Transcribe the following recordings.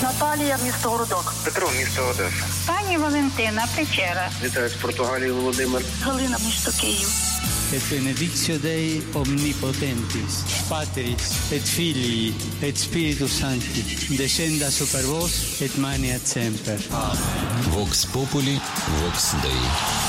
Наталія, місто Городок. Петро, місто Одеса. Пані Валентина, Печера. Вітаю з Португалії, Володимир. Галина, місто Київ. Et benedictio Dei omnipotentis, Patris et Filii et Spiritus Sancti, descenda super vos et maneat semper. Vox Populi, Vox Dei.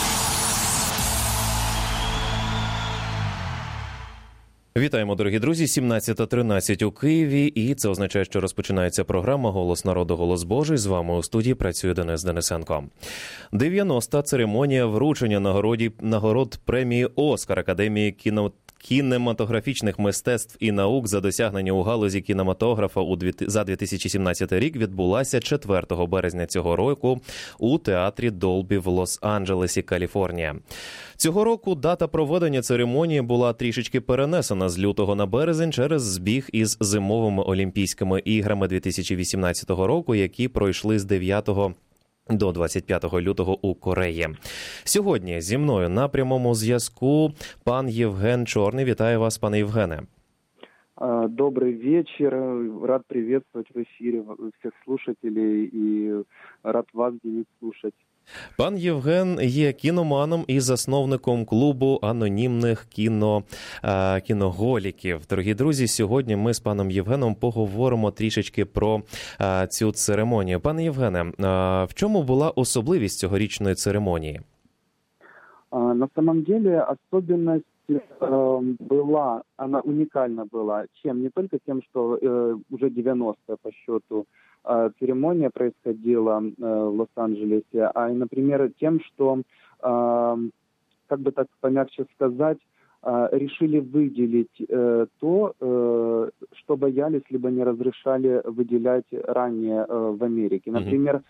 Вітаємо, дорогі друзі, 17:13 у Києві, і це означає, що розпочинається програма «Голос народу, голос Божий». З вами у студії працює Денис Денисенко. 90-та церемонія вручення нагород премії «Оскар» Академії кінематографічних мистецтв і наук за досягнення у галузі кінематографа за 2017 рік відбулася 4 березня цього року у театрі Долбі в Лос-Анджелесі, Каліфорнія. Цього року дата проведення церемонії була трішечки перенесена з лютого на березень через збіг із зимовими Олімпійськими іграми 2018 року, які пройшли з 9 до 25 лютого у Кореї. Сьогодні зі мною на прямому зв'язку пан Євген Чорний. Вітаю вас, пане Євгене. Добрый вечер. Рад приветствовать в эфире всех слушателей и рад вас, Денис, слушать. Пан Євген є кіноманом і засновником клубу анонімних кіноголіків. Дорогі друзі, сьогодні ми з паном Євгеном поговоримо трішечки про цю церемонію. Пане Євгене, в чому була особливість цьогорічної церемонії? На самом деле особенность была, она уникальна была, чем? Не только тем, что уже 90-я по счету церемония происходила в Лос-Анджелесе, а и, например, тем, что, как бы так помягче сказать, решили выделить то, что боялись, либо не разрешали выделять ранее в Америке. Например,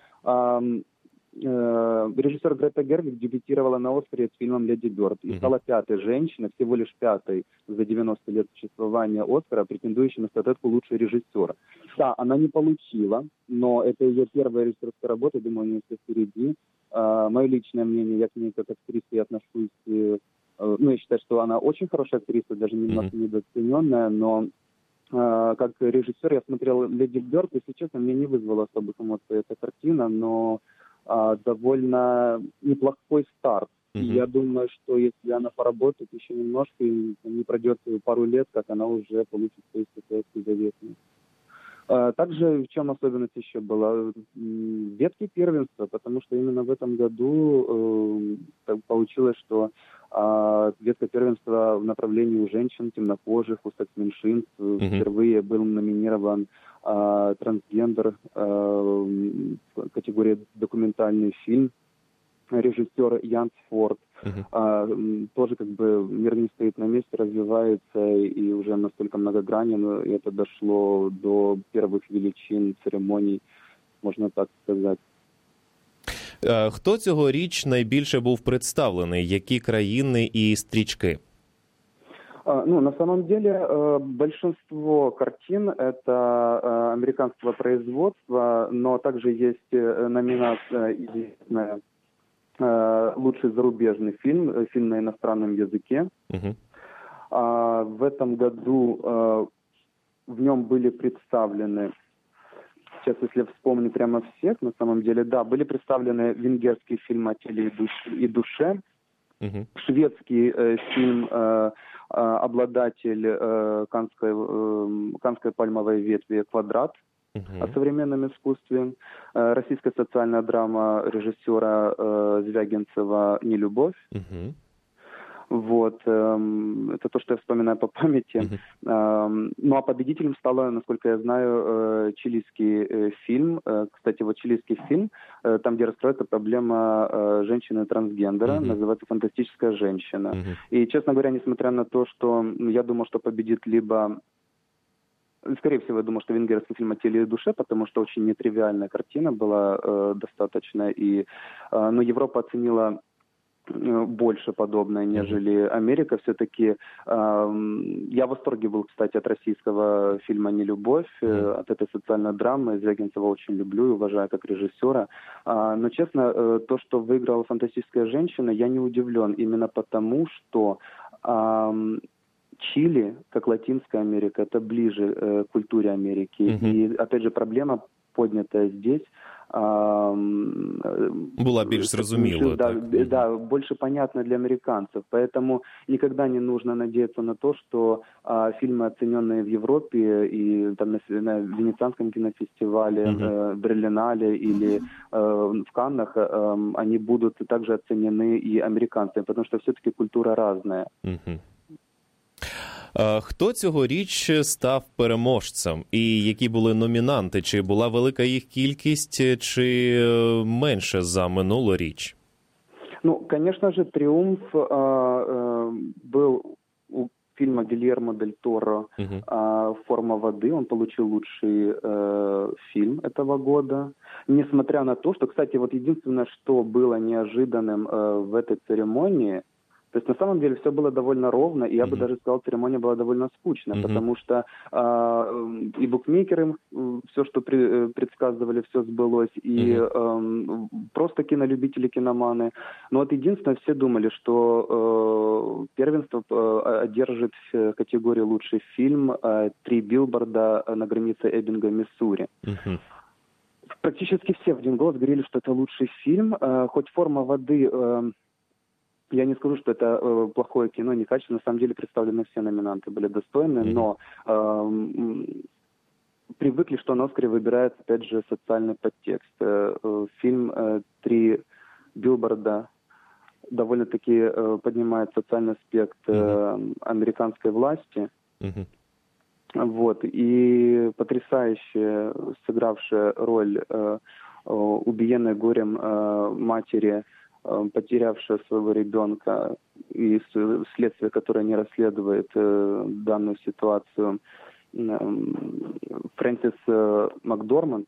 режиссер Грета Гервиг дебютировала на «Оскаре» с фильмом «Леди Бёрд» и стала 5-й женщиной, всего лишь 5-й за 90 лет существования «Оскара», претендующей на статуэтку «Лучший режиссер». Да, она не получила, но это ее первая режиссерская работа, думаю, у нее все впереди. Мое личное мнение, я к ней как актрисе отношусь, я считаю, что она очень хорошая актриса, даже немного недооцененная, но как режиссер я смотрел «Леди Бёрд», если честно, мне не вызвала особых эмоций эта картина, но довольно неплохой старт. И я думаю, что если она поработает еще немножко, и не пройдет пару лет, как она уже получит свою статуэтку заветную. Также в чем особенность еще была? Ветки первенства, потому что именно в этом году так получилось, что ветка первенства в направлении у женщин, темнокожих, у секс-меньшинств впервые был номинирован трансгендер в категории документальный фильм, режиссер Янс Форд. Тоже как бы мир не стоит на месте, развивается и уже настолько многогранен, и это дошло до первых величин церемоний, можна так сказати. Хто цьогоріч найбільше був представлений? Які країни і стрічки? На самом деле большинство картин это американского производства, но также есть номинация известная «Лучший зарубежный фильм», фильм на иностранном языке. В этом году в нем были представлены, сейчас если вспомню прямо всех, на самом деле, да, были представлены венгерский фильм «О теле и душе», шведский фильм обладатель Каннской пальмовой ветви «Квадрат» о современном искусстве, российская социальная драма режиссера Звягинцева «Нелюбовь». Вот, это то, что я вспоминаю по памяти. Ну а победителем стало, насколько я знаю, чилийский фильм. Кстати, вот чилийский фильм, там, где раскрывается проблема женщины-трансгендера, называется «Фантастическая женщина». И, честно говоря, несмотря на то, что я думал, что победит либо... Скорее всего, я думал, что венгерский фильм «О теле и душе», потому что очень нетривиальная картина была достаточно. Но Европа оценила больше подобное, нежели Америка. Все-таки я в восторге был, кстати, от российского фильма «Нелюбовь», от этой социальной драмы. Звягинцева очень люблю и уважаю как режиссера. Но, честно, то, что выиграла «Фантастическая женщина», я не удивлен. Именно потому, что Чили, как Латинская Америка, это ближе к культуре Америки. И, опять же, проблема поднятая здесь, была більш зрозумілою. Да, больше понятно для американцев. Поэтому никогда не нужно надеяться на то, что фильмы, оцененные в Европе и там, на Венецианском кинофестивале, Берлинале или в Каннах, они будут также оценены и американцами, потому что все-таки культура разная. Хто цьогоріч став переможцем? І які були номінанти? Чи була велика їх кількість, чи менше за минулоріч? Ну, конечно же, триумф был у фильма Гильермо дель Торо «Форма воды». Он получил лучший фильм этого года. Несмотря на то, что, кстати, вот единственное, что было неожиданным в этой церемонии, то есть на самом деле все было довольно ровно, и я бы даже сказал, церемония была довольно скучная, потому что и букмекеры все, что предсказывали, все сбылось, и просто кинолюбители, киноманы. Но вот единственное, все думали, что первенство одержит в категории «Лучший фильм» «Три билборда на границе Эббинга, Миссури». Практически все в один голос говорили, что это лучший фильм, хоть «Форма воды». Я не скажу, что это плохое кино, некачественно. На самом деле представлены все номинанты, были достойны, но привыкли, что на «Оскаре» выбирается, опять же, социальный подтекст. Фильм «Три билборда» довольно-таки поднимает социальный аспект американской власти. Вот. И потрясающе сыгравшая роль убиенной горем матери, потерявшая своего ребенка, и следствие, которое не расследует данную ситуацию, Фрэнсис Макдорманд.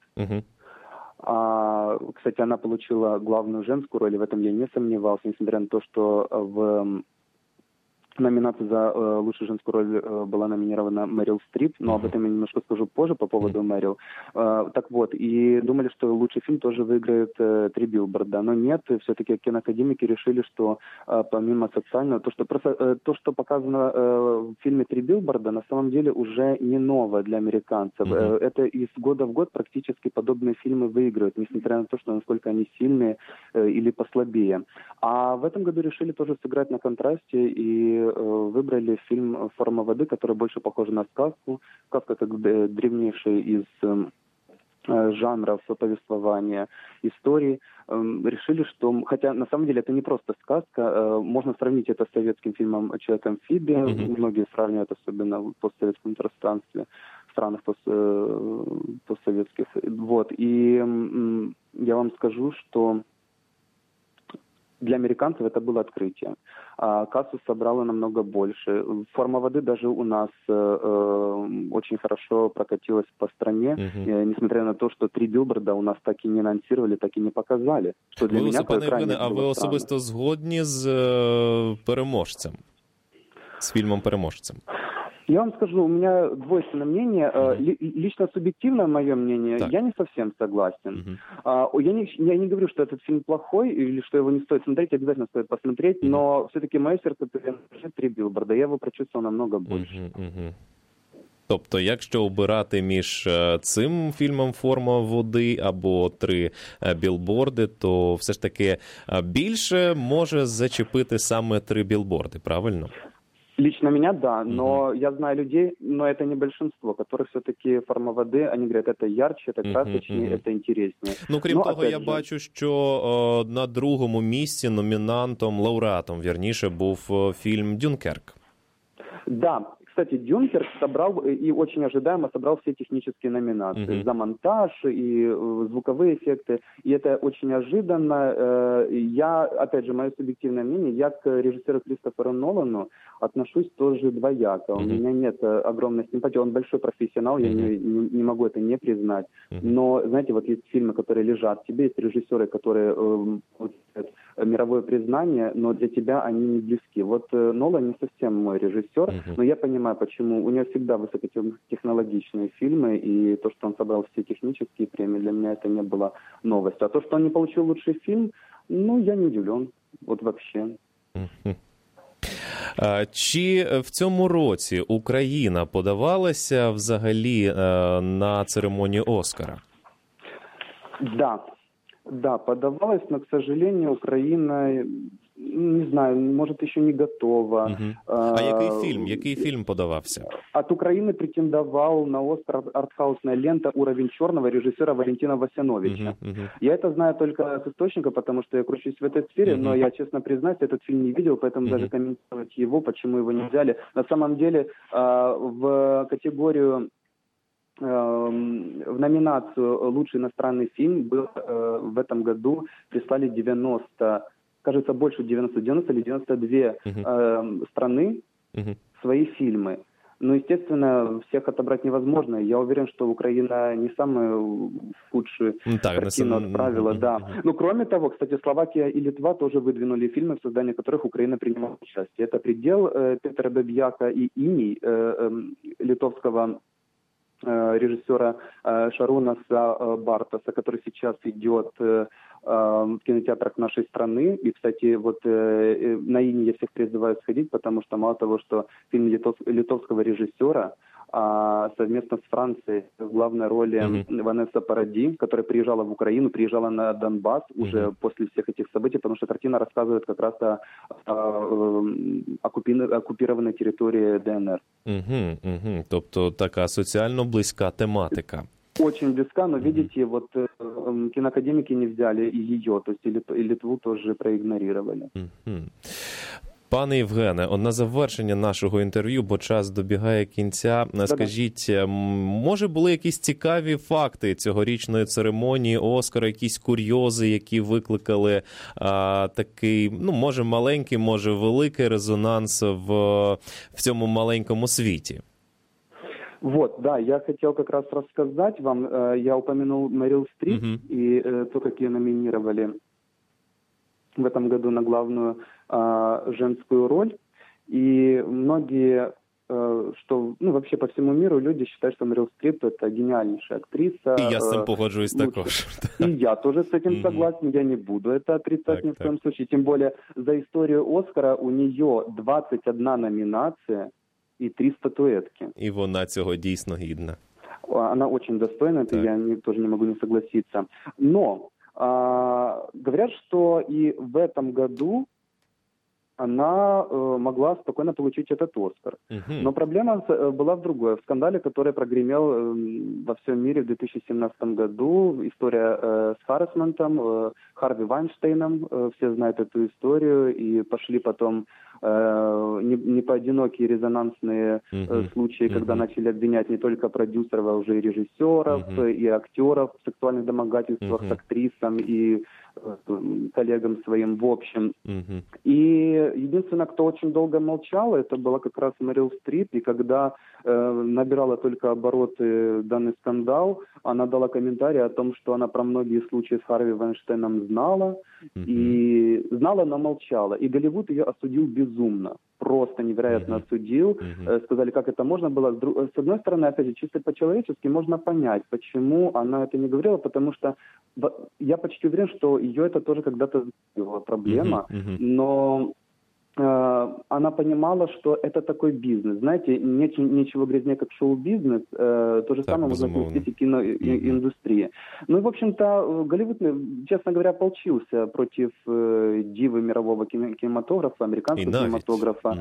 Кстати, она получила главную женскую роль, и в этом я не сомневался, несмотря на то, что в номинация за лучшую женскую роль была номинирована Мэрил Стрип, но об этом я немножко скажу позже по поводу Мэрил. Так вот, и думали, что лучший фильм тоже выиграет «Три билборда», но нет, все-таки киноакадемики решили, что помимо социального, то, что показано в фильме «Три билборда», на самом деле уже не новое для американцев. Это из года в год практически подобные фильмы выигрывают, несмотря на то, что насколько они сильные или послабее. А в этом году решили тоже сыграть на контрасте и выбрали фильм «Форма воды», который больше похож на сказку. Сказка как древнейшая из жанров повествования истории. Решили, что, хотя на самом деле это не просто сказка, можно сравнить это с советским фильмом «Человек-амфибия». Многие сравнивают, особенно в постсоветском пространстве, в странах постсоветских. Вот. И я вам скажу, что для американцев это было открытие. Кассу собрала намного больше. «Форма воды» даже у нас очень хорошо прокатилась по стране, несмотря на то, що «Три білборда» у нас так і не анонсировали, так і не показали. Що для мене пане Євгене, а ви особисто згодні з переможцем? З фільмом-переможцем? Я вам скажу, у меня двойственное мнение. Лично субъективное мое мнение, так. Я не совсем согласен. Я не говорю, что этот фильм плохой или что его не стоит смотреть, обязательно стоит посмотреть, но все-таки мое сердце принадлежит «Три билборда», я его прочувствовал намного больше. Тобто, якщо обирати між цим фільмом «Форма води» або «Три білборди», то все ж таки більше може зачепити саме «Три білборди», правильно? Лично меня, да, но я знаю людей, но это не большинство, которых все-таки «Форма воды», они говорят, это ярче, это красочнее, это интереснее. Ну, крім того, я бачу, що на другому місці номінантом, лауреатом, вірніше, був фільм «Дюнкерк». Да. Кстати, «Дюнкерк» собрал, и очень ожидаемо собрал все технические номинации. За монтаж и звуковые эффекты. И это очень неожиданно. Я, опять же, мое субъективное мнение, я к режиссеру Кристоферу Нолану отношусь тоже двояко. У меня нет огромной симпатии. Он большой профессионал, я не могу это не признать. Но, знаете, вот есть фильмы, которые лежат в тебе, есть режиссеры, которые мировое признание, но для тебя они не близки. Вот Нолан не совсем мой режиссер, но я понимаю, почему. У него всегда высокотехнологичные фильмы, и то, что он собрал все технические премии, для меня это не было новостью. А то, что он не получил лучший фильм, ну, я не удивлен. Вот вообще. Чи в цьому році Україна подавалася взагалі на церемонію Оскара? Да, подавалась, но, к сожалению, Украина, не знаю, может, еще не готова. А який фільм подавався? От Украины претендовал на Оскар артхаусная лента «Уровень черного» режиссера Валентина Васяновича. Я это знаю только с источника, потому что я кручусь в этой сфере, но я, честно признаюсь, этот фильм не видел, поэтому даже комментировать его, почему его не взяли. На самом деле, в категорию, в номинацию «Лучший иностранный фильм» был в этом году прислали 90, кажется, больше 90 или 92 страны свои фильмы. Но, естественно, всех отобрать невозможно. Я уверен, что Украина не самую худшую картину отправила. Да. Но, кроме того, кстати, Словакия и Литва тоже выдвинули фильмы, в создании которых Украина принимала участие. Это «Предел» Петра Бебьяка и «Иней» литовского режиссера Шарунаса Бартаса, который сейчас идет в кинотеатрах нашей страны. И, кстати, вот на «Ине» я всех призываю сходить, потому что мало того, что фильм литовского режиссера, а совместно с Францией в главной роли Ванесса Паради, которая приезжала в Украину, приезжала на Донбасс уже после всех этих событий, потому что картина рассказывает как раз о оккупированной территории ДНР. Тобто така соціально близька тематика. Очень близка, но, видите, вот киноакадемики не взяли и ее, то есть и Литву тоже проигнорировали. Пане Євгене, на завершення нашого інтерв'ю, бо час добігає кінця, скажіть, може були якісь цікаві факти цьогорічної церемонії Оскара, якісь курйози, які викликали такий, може маленький, може великий резонанс в цьому маленькому світі? Вот, да, я хотел как раз рассказать вам, я упомянул Мэрил Стрип и то, как ее номинировали в этом году на главную женскую роль. И многие, что, вообще по всему миру люди считают, что Мэрил Стрип — это гениальнейшая актриса. И я с этим погоджуюсь також. И я тоже с этим согласен, я не буду это отрицать ни в коем случае. Тем более за историю Оскара у нее 21 номинация и 3 статуэтки. І вона цього дійсно гідна. Она очень достойна, это я тоже не могу не согласиться. Но говорят, что и в этом году она могла спокойно получить этот Оскар. Но проблема была в другой. В скандале, который прогремел во всем мире в 2017 году, история с харассментом, Харви Вайнштейном, все знают эту историю, и пошли потом непоодинокие резонансные случаи, когда начали обвинять не только продюсеров, а уже и режиссеров, и актеров в сексуальных домогательствах с актрисам и коллегам своим в общем. И единственное, кто очень долго молчал, это была как раз Мэрил Стрип, и когда набирала только обороты данный скандал, она дала комментарий о том, что она про многие случаи с Харви Вайнштейном знала, и знала, но молчала. И Голливуд ее осудил безумно, просто невероятно осудил. Сказали, как это можно было. С одной стороны, опять же, чисто по-человечески можно понять, почему она это не говорила, потому что я почти уверен, что ее это тоже когда-то была проблема, но она понимала, что это такой бизнес. Знаете, ничего грязнее, как шоу-бизнес. То же самое можно отнести и к киноиндустрии. Ну и, в общем-то, Голливуд, честно говоря, ополчился против дивы мирового кинематографа, американского кинематографа.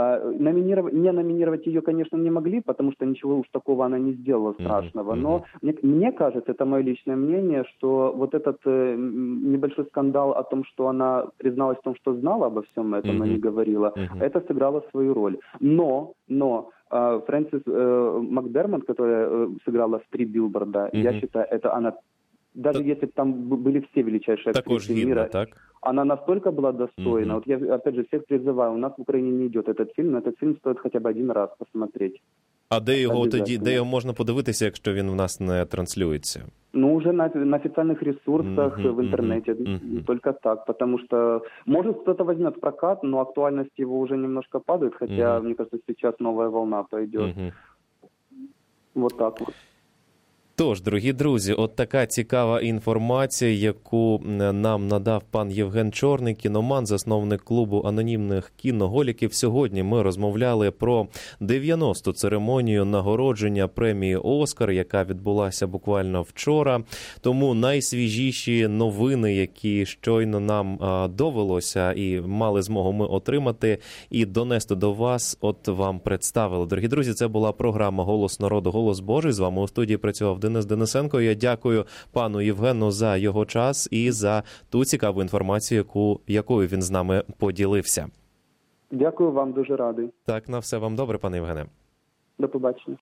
Не номинировать ее, конечно, не могли, потому что ничего уж такого она не сделала страшного. Но мне кажется, это мое личное мнение, что вот этот небольшой скандал о том, что она призналась в том, что знала обо всем этом, но не говорила, это сыграло свою роль. Но Фрэнсис Макдермот, которая сыграла в 3 билборда, я считаю, это она, даже если бы там были все величайшие актрисы мира, так? Она настолько была достойна. Вот я, опять же, всех призываю, у нас в Украине не идет этот фильм, но этот фильм стоит хотя бы один раз посмотреть. А де його можна подивитися, якщо він в нас не транслюється? Ну, уже на официальных ресурсах, в интернете, только так, потому что, может, кто-то возьмет в прокат, но актуальность его уже немножко падает, хотя, мне кажется, сейчас новая волна пойдет. Вот так вот. Тож, дорогі друзі, от така цікава інформація, яку нам надав пан Євген Чорний, кіноман, засновник клубу анонімних кіноголіків. Сьогодні ми розмовляли про 90-ту церемонію нагородження премії «Оскар», яка відбулася буквально вчора. Тому найсвіжіші новини, які щойно нам довелося і мали змогу ми отримати і донести до вас, от вам представили. Дорогі друзі, це була програма «Голос народу, голос Божий». З вами у студії працював Денис Денисенко. Я дякую пану Євгену за його час і за ту цікаву інформацію, якою він з нами поділився. Дякую вам, дуже радий. Так, на все вам добре, пане Євгене. До побачення.